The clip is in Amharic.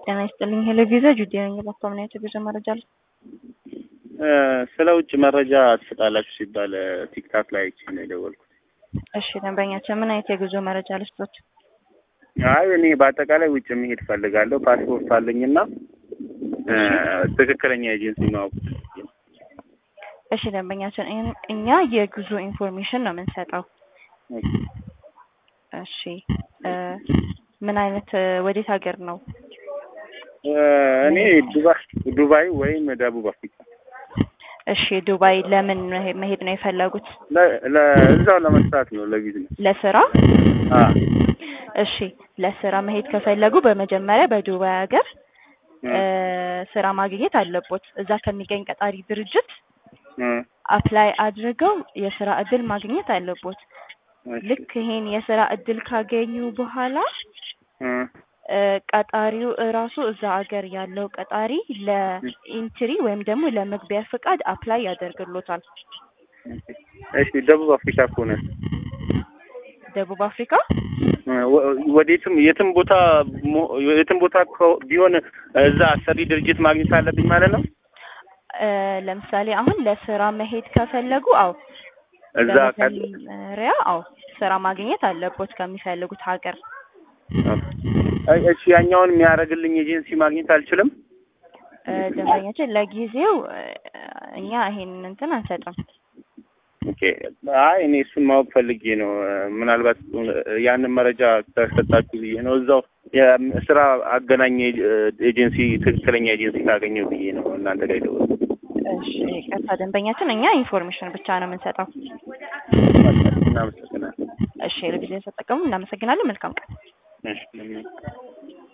ጤና ይስጥልኝ። ሄሎ ቪዛ ጁዲ ነኝ። በኮምኔት ብዙ መረጃ አለ። ስለ ውጭ መረጃ ትሰጣላችሁ ሲባል ቲክታክ ላይ አይቼ ነው የደወልኩት። እሺ ደንበኛችን ምን አይነት የጉዞ መረጃ ልስጦት? አይ እኔ በአጠቃላይ ውጭ መሄድ ፈልጋለሁ። ፓስፖርት አለኝና ትክክለኛ ኤጀንሲ ማወቅ። እሺ ደንበኛችን እኛ የጉዞ ኢንፎርሜሽን ነው የምንሰጠው። እሺ ምን አይነት ወዴት ሀገር ነው? እኔ ዱባይ ወይም ደቡብ አፍሪካ። እሺ ዱባይ ለምን መሄድ ነው የፈለጉት? ለእዛው ለመስራት ነው ለቢዝነስ። ለስራ? እሺ ለስራ መሄድ ከፈለጉ በመጀመሪያ በዱባይ ሀገር ስራ ማግኘት አለቦት። እዛ ከሚገኝ ቀጣሪ ድርጅት አፕላይ አድርገው የስራ እድል ማግኘት አለቦት። ልክ ይሄን የስራ እድል ካገኙ በኋላ ቀጣሪው ራሱ እዛ ሀገር ያለው ቀጣሪ ለኢንትሪ ወይም ደግሞ ለመግቢያ ፍቃድ አፕላይ ያደርግሎታል። እሺ ደቡብ አፍሪካ ከሆነ ደቡብ አፍሪካ የትም ቦታ ቢሆን እዛ አሰሪ ድርጅት ማግኘት አለብኝ ማለት ነው። ለምሳሌ አሁን ለስራ መሄድ ከፈለጉ እዛ ስራ ማግኘት አለቦት ከሚፈልጉት ሀገር። እሺ ያኛውን የሚያደርግልኝ ኤጀንሲ ማግኘት አልችልም? ደንበኛችን ለጊዜው እኛ ይሄንን እንትን አንሰጥም። ኦኬ አይ እኔ እሱን ማወቅ ፈልጌ ነው። ምናልባት ያንን መረጃ ተሰጣችሁ ብዬ ነው። እዛው የስራ አገናኝ ኤጀንሲ ትክክለኛ ኤጀንሲ ካገኘው ብዬ ነው እናንተ ጋር የደወልኩት። እሺ ቀጥታ ደንበኛችን እኛ ኢንፎርሜሽን ብቻ ነው የምንሰጠው። እናመሰግናለን። እሺ ለጊዜው ተጠቀሙ። እናመሰግናለን። መልካም ቀን። እሺ